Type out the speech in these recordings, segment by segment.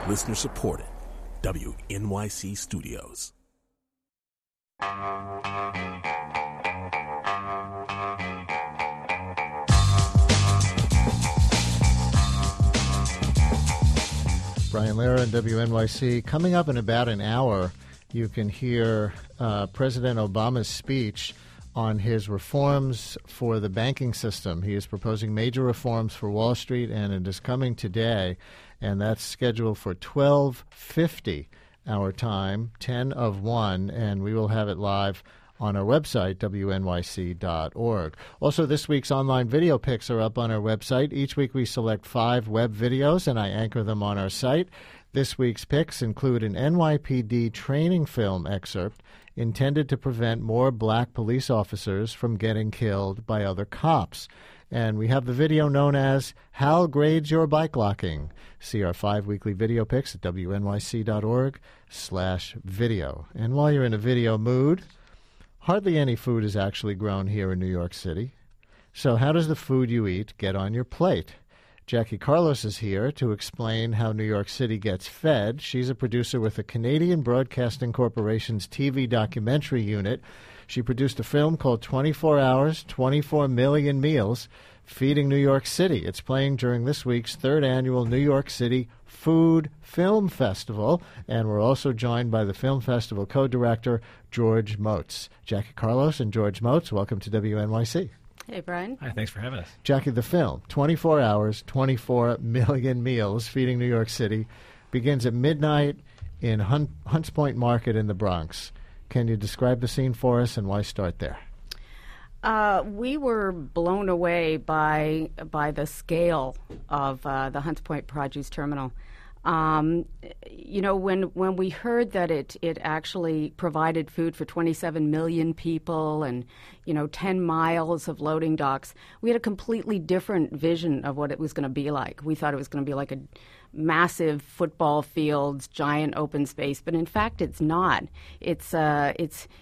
Listener supported. WNYC Studios. Brian Lehrer and WNYC. Coming up in about an hour, you can hear President Obama's speech on his reforms for the banking system. He is proposing major reforms for Wall Street, and it is coming today, and that's scheduled for 12:50 our time, 10 of 1, and we will have it live on our website, wnyc.org. Also, this week's online video picks are up on our website. Each week we select 5 web videos, and I anchor them on our site. This week's picks include an NYPD training film excerpt intended to prevent more black police officers from getting killed by other cops. And we have the video known as Hal Grades Your Bike Locking. See our 5 weekly video picks at wnyc.org/video. And while you're in a video mood, hardly any food is actually grown here in New York City. So how does the food you eat get on your plate? Jackie Carlos is here to explain how New York City gets fed. She's a producer with the Canadian Broadcasting Corporation's TV documentary unit. She produced a film called 24 Hours, 24 Million Meals, Feeding New York City. It's playing during this week's 3rd annual New York City Food Film Festival, and we're also joined by the Film Festival co-director, George Motz. Jackie Carlos and George Motz, welcome to WNYC. Hey, Brian. Hi, thanks for having us. Jackie, the film, 24 Hours, 24 Million Meals, Feeding New York City, begins at midnight in Hunts Point Market in the Bronx. Can you describe the scene for us, and why start there? We were blown away by the scale of the Hunts Point Produce Terminal. When we heard that it actually provided food for 27 million people and 10 miles of loading docks, we had a completely different vision of what it was going to be like. We thought it was going to be like a massive football fields, giant open space, but in fact, it's not. It's a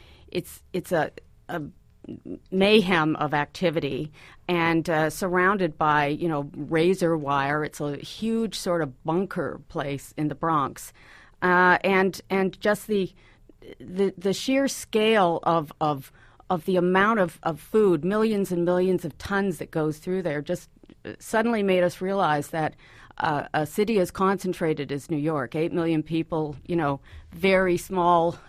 mayhem of activity and surrounded by razor wire. It's a huge sort of bunker place in the Bronx, and just the sheer scale of the amount of food, millions and millions of tons that goes through there, just suddenly made us realize that a city as concentrated as New York, 8 million people, very small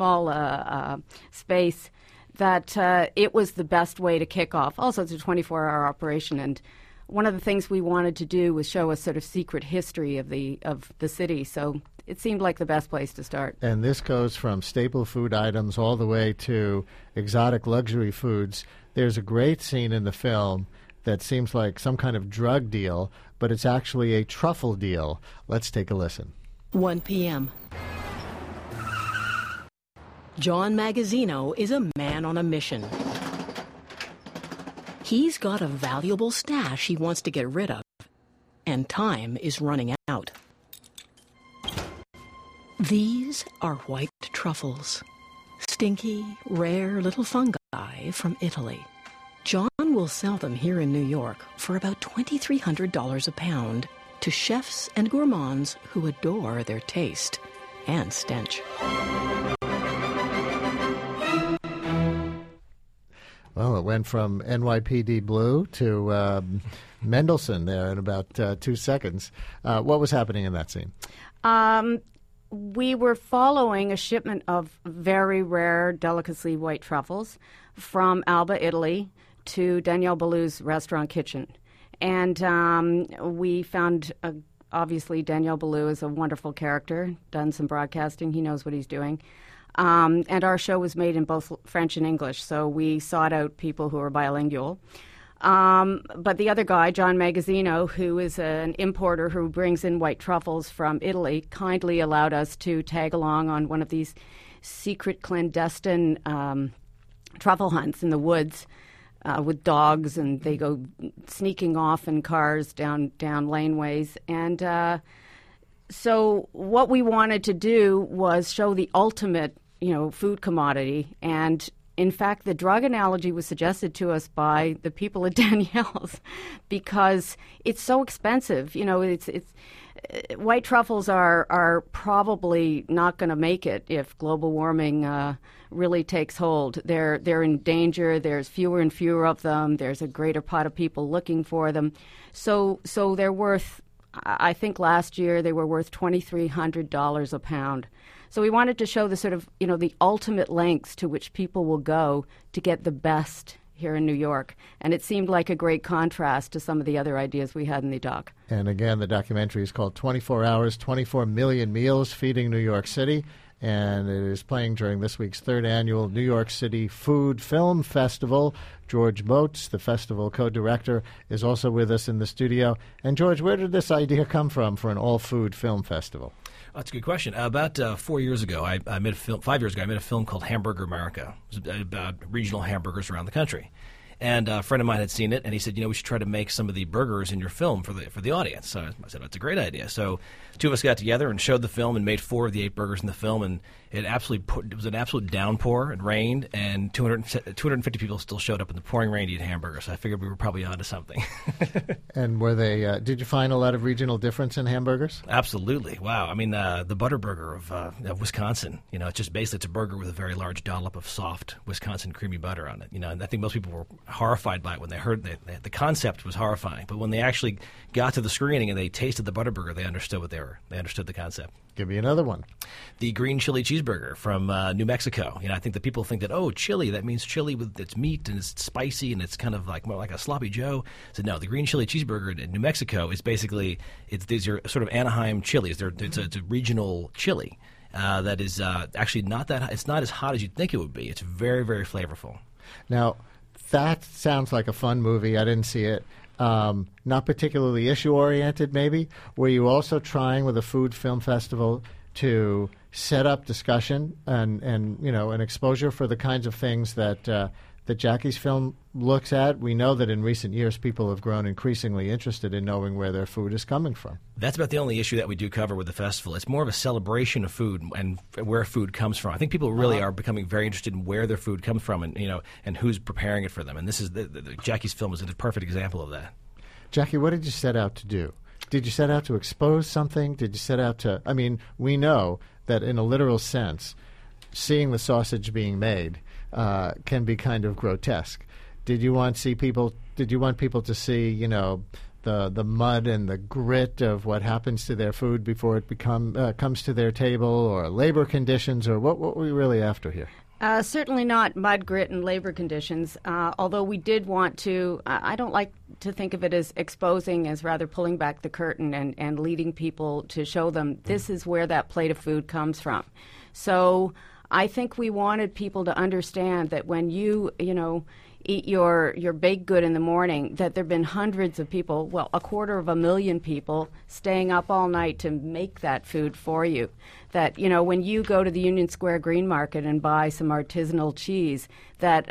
space, that it was the best way to kick off. Also, it's a 24-hour operation, and one of the things we wanted to do was show a sort of secret history of the city, so it seemed like the best place to start. And this goes from staple food items all the way to exotic luxury foods. There's a great scene in the film that seems like some kind of drug deal, but it's actually a truffle deal. Let's take a listen. 1 p.m. John Magazzino is a man on a mission. He's got a valuable stash he wants to get rid of, and time is running out. These are white truffles, stinky, rare little fungi from Italy. John will sell them here in New York for about $2,300 a pound to chefs and gourmands who adore their taste and stench. Well, it went from NYPD Blue to Mendelssohn there in about 2 seconds. What was happening in that scene? We were following a shipment of very rare delicacy white truffles from Alba, Italy, to Daniel Boulud's restaurant kitchen. And we found, obviously, Daniel Boulud is a wonderful character, done some broadcasting. He knows what he's doing. And our show was made in both French and English, so we sought out people who are bilingual. But the other guy, John Magazzino, who is an importer who brings in white truffles from Italy, kindly allowed us to tag along on one of these secret clandestine truffle hunts in the woods with dogs, and they go sneaking off in cars down laneways. And so what we wanted to do was show the ultimate food commodity, and in fact, the drug analogy was suggested to us by the people at Danielle's because it's so expensive. It's white truffles are probably not going to make it if global warming really takes hold. They're in danger. There's fewer and fewer of them. There's a greater pot of people looking for them. So they're worth, I think last year they were worth $2,300 a pound. So we wanted to show the sort of, the ultimate lengths to which people will go to get the best here in New York. And it seemed like a great contrast to some of the other ideas we had in the doc. And again, the documentary is called 24 Hours, 24 Million Meals Feeding New York City. And it is playing during this week's third annual New York City Food Film Festival. George Moats, the festival co-director, is also with us in the studio. And George, where did this idea come from for an all-food film festival? That's a good question. About 4 years ago, I made a film. 5 years ago, I made a film called Hamburger America. It was about regional hamburgers around the country. And a friend of mine had seen it, and he said, we should try to make some of the burgers in your film for the audience. So I said, that's a great idea. So two of us got together and showed the film and made 4 of the 8 burgers in the film, and it was an absolute downpour. It rained, and 250 people still showed up in the pouring rain to eat hamburgers. So I figured we were probably onto something. And were they? Did you find a lot of regional difference in hamburgers? Absolutely. Wow. I mean, the Butterburger of Wisconsin. It's just basically it's a burger with a very large dollop of soft Wisconsin creamy butter on it. And I think most people were horrified by it when they heard the concept was horrifying. But when they actually got to the screening and they tasted the Butterburger, they understood they understood the concept. Give me another one. The green chili cheeseburger from New Mexico. I think that people think that, chili, that means chili with its meat and it's spicy and it's kind of like more like a sloppy Joe. So no, the green chili cheeseburger in New Mexico is basically, these are sort of Anaheim chilies. It's a regional chili that is actually not that, it's not as hot as you'd think it would be. It's very, very flavorful. Now, that sounds like a fun movie. I didn't see it. Not particularly issue-oriented, maybe. Were you also trying with a food film festival to set up discussion and an exposure for the kinds of things that Jackie's film looks at? We know that in recent years people have grown increasingly interested in knowing where their food is coming from. That's about the only issue that we do cover with the festival. It's more of a celebration of food and where food comes from. I think people really are becoming very interested in where their food comes from and who's preparing it for them. And this is Jackie's film is a perfect example of that. Jackie, what did you set out to do? Did you set out to expose something? Did you set out to... I mean, we know that in a literal sense, seeing the sausage being made can be kind of grotesque. Did you want people to see, the mud and the grit of what happens to their food before it comes to their table, or labor conditions, or what were we really after here? Certainly not mud, grit, and labor conditions, although we did want to, I don't like to think of it as exposing, as rather pulling back the curtain and leading people to show them this is where that plate of food comes from. So I think we wanted people to understand that when you eat your baked good in the morning, that there have been hundreds of people, 250,000 people, staying up all night to make that food for you. That, when you go to the Union Square Green Market and buy some artisanal cheese, that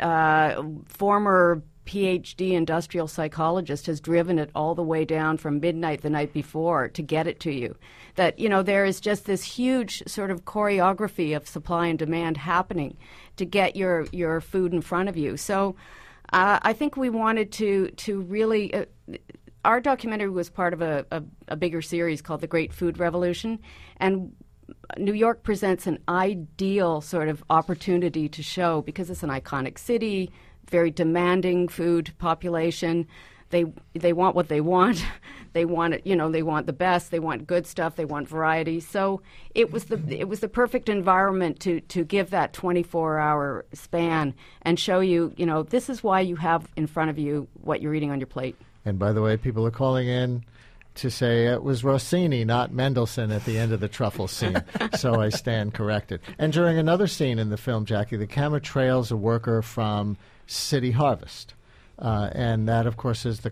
former PhD industrial psychologist has driven it all the way down from midnight the night before to get it to you. That, there is just this huge sort of choreography of supply and demand happening to get your food in front of you. So I think we wanted to really our documentary was part of a bigger series called The Great Food Revolution, and New York presents an ideal sort of opportunity to show, because it's an iconic city, very demanding food population. They want what they want. They want it, they want the best. They want good stuff. They want variety. So it was the perfect environment to give that 24-hour span and show you, this is why you have in front of you what you're eating on your plate. And by the way, people are calling in to say it was Rossini, not Mendelssohn, at the end of the truffle scene. So I stand corrected. And during another scene in the film, Jackie, the camera trails a worker from City Harvest. And that, of course, is the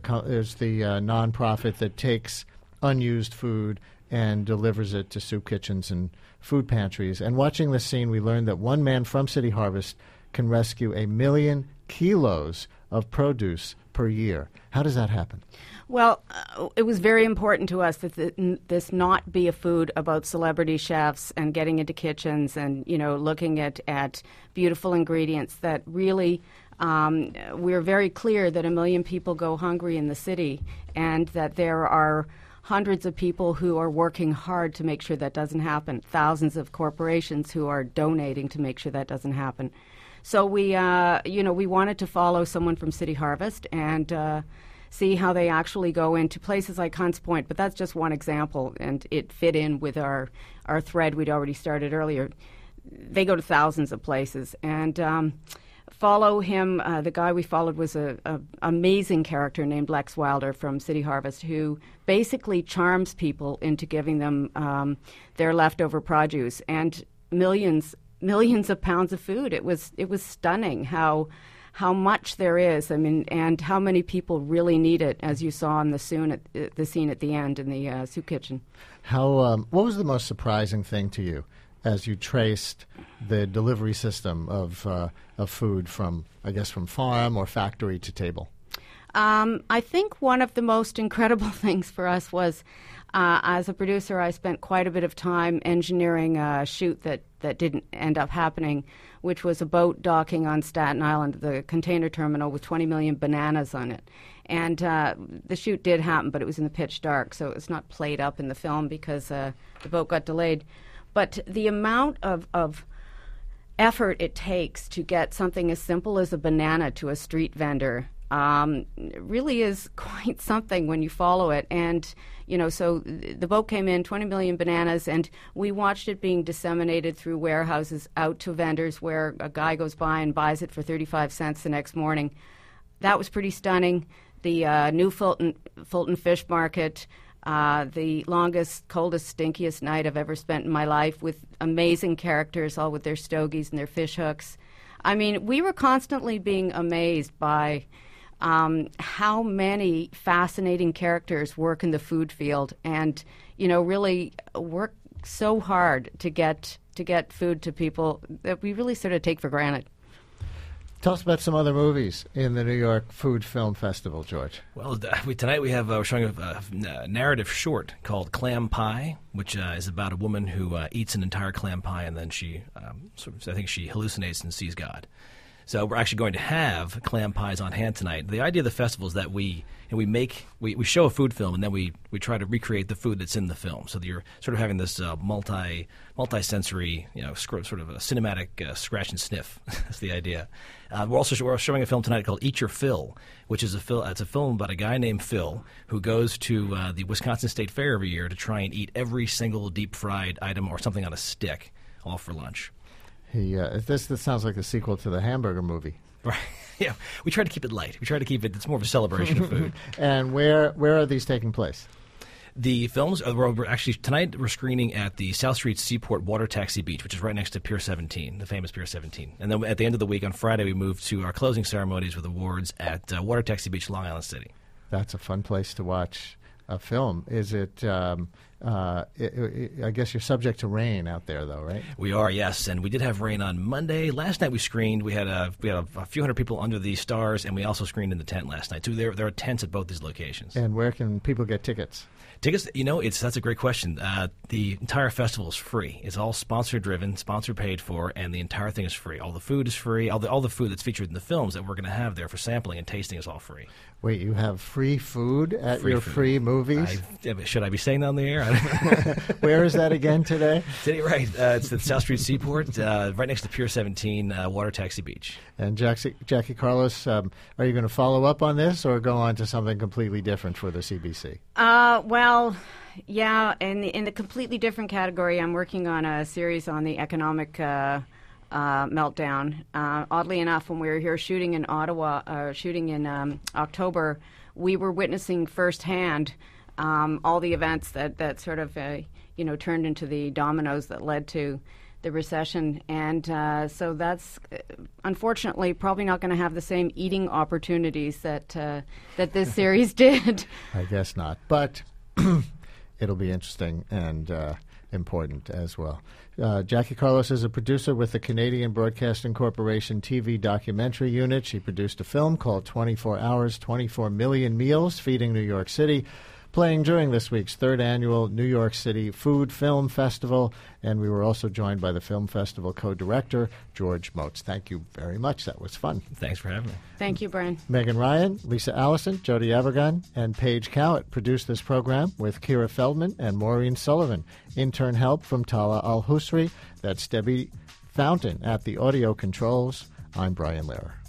nonprofit that takes unused food and delivers it to soup kitchens and food pantries. And watching this scene, we learned that one man from City Harvest can rescue 1 million kilos of produce per year. How does that happen? Well, it was very important to us that this not be a food about celebrity chefs and getting into kitchens and, looking at beautiful ingredients. That really, we're very clear that 1 million people go hungry in the city, and that there are hundreds of people who are working hard to make sure that doesn't happen. Thousands of corporations who are donating to make sure that doesn't happen. So we wanted to follow someone from City Harvest and see how they actually go into places like Hunts Point. But that's just one example, and it fit in with our thread we'd already started earlier. They go to thousands of places and follow him. The guy we followed was an amazing character named Lex Wilder from City Harvest, who basically charms people into giving them their leftover produce and millions of pounds of food. It was stunning how much there is. I mean, and how many people really need it, as you saw in the scene at the end in the soup kitchen. What was the most surprising thing to you as you traced the delivery system of food from farm or factory to table? I think one of the most incredible things for us was, as a producer, I spent quite a bit of time engineering a shoot that didn't end up happening, which was a boat docking on Staten Island, the container terminal, with 20 million bananas on it. And the shoot did happen, but it was in the pitch dark, so it was not played up in the film because the boat got delayed. But the amount of effort it takes to get something as simple as a banana to a street vendor really is quite something when you follow it. And, so the boat came in, 20 million bananas, and we watched it being disseminated through warehouses out to vendors where a guy goes by and buys it for 35 cents the next morning. That was pretty stunning. The new Fulton Fish Market, the longest, coldest, stinkiest night I've ever spent in my life, with amazing characters, all with their stogies and their fish hooks. I mean, we were constantly being amazed by how many fascinating characters work in the food field, and really work so hard to get food to people that we really sort of take for granted. Tell us about some other movies in the New York Food Film Festival, George. Well, tonight we're showing a narrative short called Clam Pie, which is about a woman who eats an entire clam pie, and then she hallucinates and sees God. So we're actually going to have clam pies on hand tonight. The idea of the festival is that we show a food film, and then we try to recreate the food that's in the film. So you're sort of having this multi-sensory, sort of a cinematic scratch and sniff. That's the idea. We're showing a film tonight called Eat Your Fill, which is it's a film about a guy named Phil who goes to the Wisconsin State Fair every year to try and eat every single deep-fried item or something on a stick, all for lunch. This sounds like the sequel to the hamburger movie. Right. Yeah. We try to keep it light. We try to keep it's more of a celebration of food. And where are these taking place? The films, we're actually, tonight we're screening at the South Street Seaport Water Taxi Beach, which is right next to Pier 17, the famous Pier 17. And then at the end of the week, on Friday, we move to our closing ceremonies with awards at Water Taxi Beach, Long Island City. That's a fun place to watch a film. Is it... I guess you're subject to rain out there, though, right? We are, yes, and we did have rain on Monday. Last night we screened. We had a few hundred people under the stars, and we also screened in the tent last night. So there are tents at both these locations. And where can people get tickets? Tickets, that's a great question. The entire festival is free. It's all sponsor-driven, sponsor-paid for, and the entire thing is free. All the food is free. All the food that's featured in the films that we're going to have there for sampling and tasting is all free. Wait, you have free food at free movies? Should I be saying that on the air? Where is that again today? Right. It's at South Street Seaport, right next to Pier 17, Water Taxi Beach. And Jackie Carlos, are you going to follow up on this or go on to something completely different for the CBC? Well, yeah, in the completely different category, I'm working on a series on the economic meltdown. Oddly enough, when we were here shooting in Ottawa, shooting in October, we were witnessing firsthand all the events that sort of turned into the dominoes that led to the recession. And so that's unfortunately probably not going to have the same eating opportunities that this series did. I guess not, but it'll be interesting, and important as well. Jackie Carlos is a producer with the Canadian Broadcasting Corporation TV documentary unit. She produced a film called 24 Hours, 24 Million Meals, Feeding New York City, playing during this week's third annual New York City Food Film Festival. And we were also joined by the Film Festival co-director, George Motz. Thank you very much. That was fun. Thanks for having me. Thank you, Brian. Megan Ryan, Lisa Allison, Jody Abergun, and Paige Cowett produced this program with Kira Feldman and Maureen Sullivan. Intern help from Tala Al-Husri. That's Debbie Fountain at the audio controls. I'm Brian Lehrer.